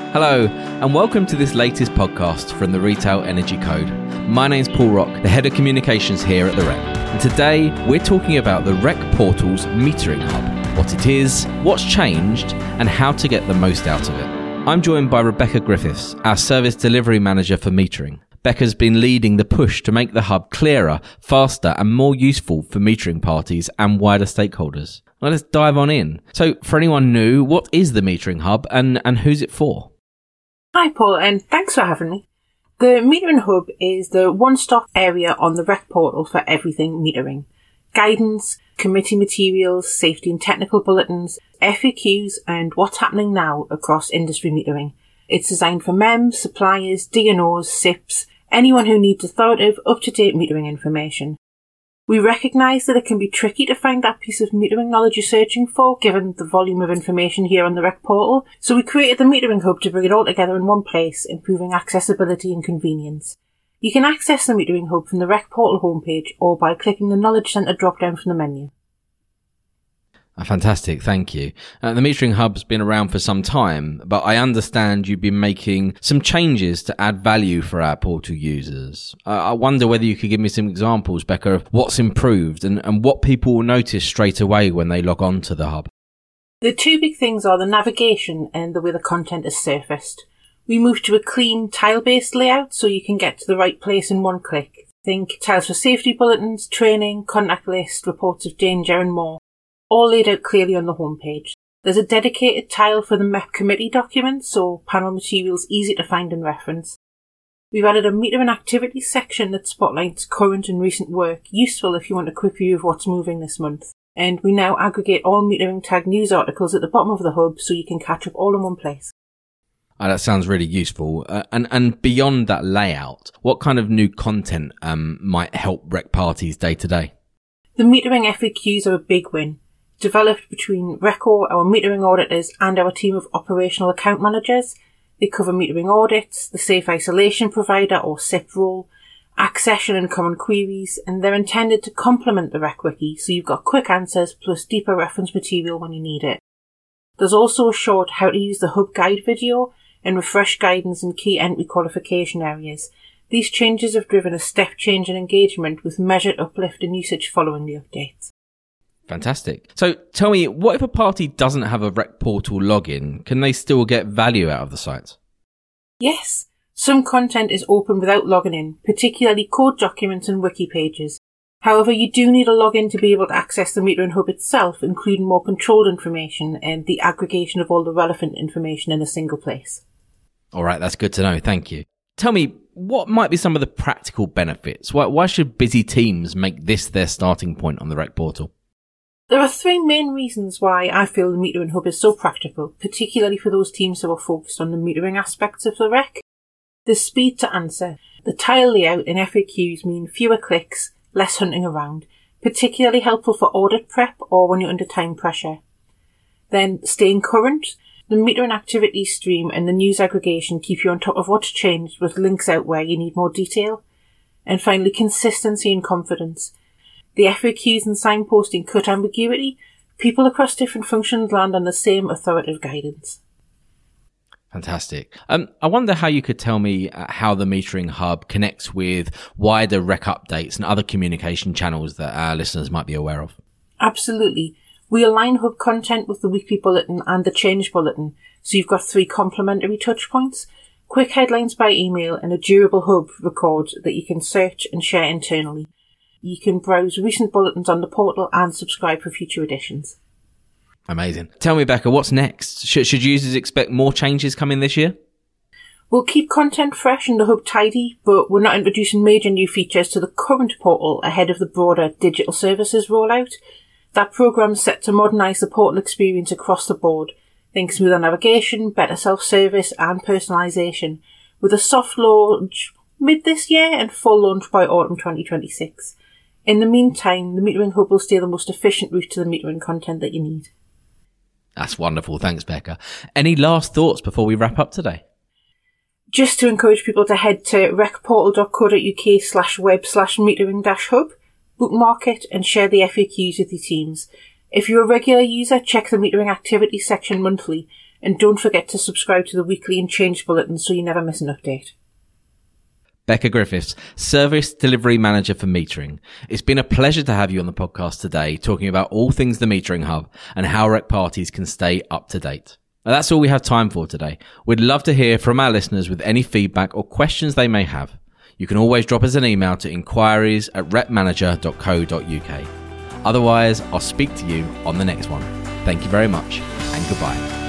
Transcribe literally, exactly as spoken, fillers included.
Hello, and welcome to this latest podcast from the Retail Energy Code. My name's Paul Rock, the Head of Communications here at the R E C. And today, we're talking about the R E C Portal's Metering Hub, what it is, what's changed, and how to get the most out of it. I'm joined by Rebecca Griffiths, our Service Delivery Manager for Metering. Becca's been leading the push to make the hub clearer, faster, and more useful for metering parties and wider stakeholders. Well, let's dive on in. So, for anyone new, what is the Metering Hub and, and who's it for? Hi Paul, and thanks for having me. The Metering Hub is the one-stop area on the R E C portal for everything metering. Guidance, committee materials, safety and technical bulletins, F A Qs, and what's happening now across industry metering. It's designed for M E Ms, suppliers, D N Os, S I Ps, anyone who needs authoritative, up-to-date metering information. We recognise that it can be tricky to find that piece of metering knowledge you're searching for, given the volume of information here on the R E C portal, so we created the Metering Hub to bring it all together in one place, improving accessibility and convenience. You can access the Metering Hub from the R E C portal homepage or by clicking the Knowledge Centre drop-down from the menu. Fantastic, thank you. Uh, the Metering Hub's been around for some time, but I understand you've been making some changes to add value for our portal users. Uh, I wonder whether you could give me some examples, Becca, of what's improved and, and what people will notice straight away when they log on to the hub. The two big things are the navigation and the way the content is surfaced. We moved to a clean tile-based layout so you can get to the right place in one click. Think tiles for safety bulletins, training, contact list, reports of danger and more. All laid out clearly on the homepage. There's a dedicated tile for the M E P committee documents, so panel materials easy to find and reference. We've added a meter and activities section that spotlights current and recent work, useful if you want a quick view of what's moving this month. And we now aggregate all metering tag news articles at the bottom of the hub so you can catch up all in one place. Oh, that sounds really useful. Uh, and, and beyond that layout, what kind of new content um, might help R E C parties day to day? The metering F A Qs are a big win. Developed between R E C O, our metering auditors, and our team of operational account managers. They cover metering audits, the safe isolation provider or S I P role, accession and common queries, and they're intended to complement the R E C Wiki so you've got quick answers plus deeper reference material when you need it. There's also a short how to use the hub guide video and refresh guidance in key entry qualification areas. These changes have driven a step change in engagement with measured uplift in usage following the updates. Fantastic. So tell me, what if a party doesn't have a R E C portal login? Can they still get value out of the site? Yes. Some content is open without logging in, particularly code documents and wiki pages. However, you do need a login to be able to access the Metering Hub itself, including more controlled information and the aggregation of all the relevant information in a single place. All right, that's good to know. Thank you. Tell me, what might be some of the practical benefits? Why, why should busy teams make this their starting point on the R E C portal? There are three main reasons why I feel the Metering Hub is so practical, particularly for those teams who are focused on the metering aspects of the R E C. The speed to answer. The tile layout and F A Qs mean fewer clicks, less hunting around, particularly helpful for audit prep or when you're under time pressure. Then staying current. The metering activity stream and the news aggregation keep you on top of what's changed with links out where you need more detail. And finally, consistency and confidence. The F A Qs and signposting cut ambiguity. People across different functions land on the same authoritative guidance. Fantastic. Um, I wonder how you could tell me uh, how the Metering Hub connects with wider R E C updates and other communication channels that our listeners might be aware of. Absolutely. We align Hub content with the weekly bulletin and the change bulletin, so you've got three complementary touch points, quick headlines by email and a durable Hub record that you can search and share internally. You can browse recent bulletins on the portal and subscribe for future editions. Amazing. Tell me, Becca, what's next? Should, should users expect more changes coming this year? We'll keep content fresh and the Hub tidy, but we're not introducing major new features to the current portal ahead of the broader digital services rollout. That programme's set to modernise the portal experience across the board. Think smoother navigation, better self-service and personalisation, with a soft launch mid this year and full launch by autumn twenty twenty-six. In the meantime, the Metering Hub will stay the most efficient route to the metering content that you need. That's wonderful. Thanks, Becca. Any last thoughts before we wrap up today? Just to encourage people to head to recportal.co.uk slash web slash metering dash hub, bookmark it and share the F A Qs with your teams. If you're a regular user, check the metering activity section monthly. And don't forget to subscribe to the weekly and change bulletin so you never miss an update. Becca Griffiths, Service Delivery Manager for Metering. It's been a pleasure to have you on the podcast today, talking about all things the Metering Hub and how R E C parties can stay up to date. Now, that's all we have time for today. We'd love to hear from our listeners with any feedback or questions they may have. You can always drop us an email to inquiries at repmanager dot co dot uk. Otherwise, I'll speak to you on the next one. Thank you very much and goodbye.